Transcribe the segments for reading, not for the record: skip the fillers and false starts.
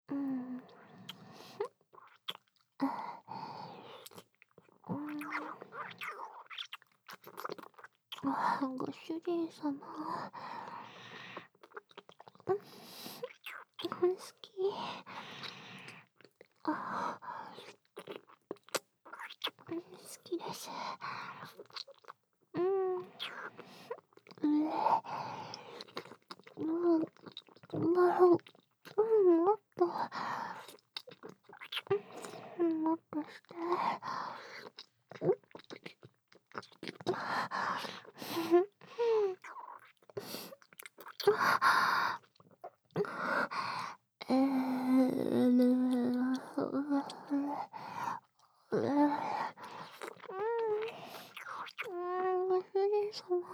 うん。うん。ご主人様。好き。あ、好きです。うん。うん、もっと、もっとして。えご主人様。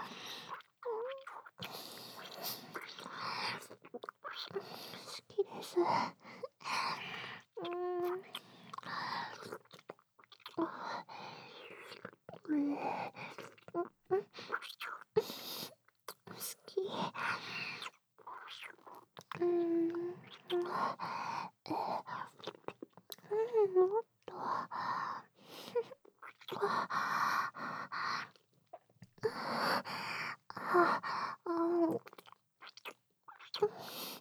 好きです。うん。好き。うん。もっと。あ、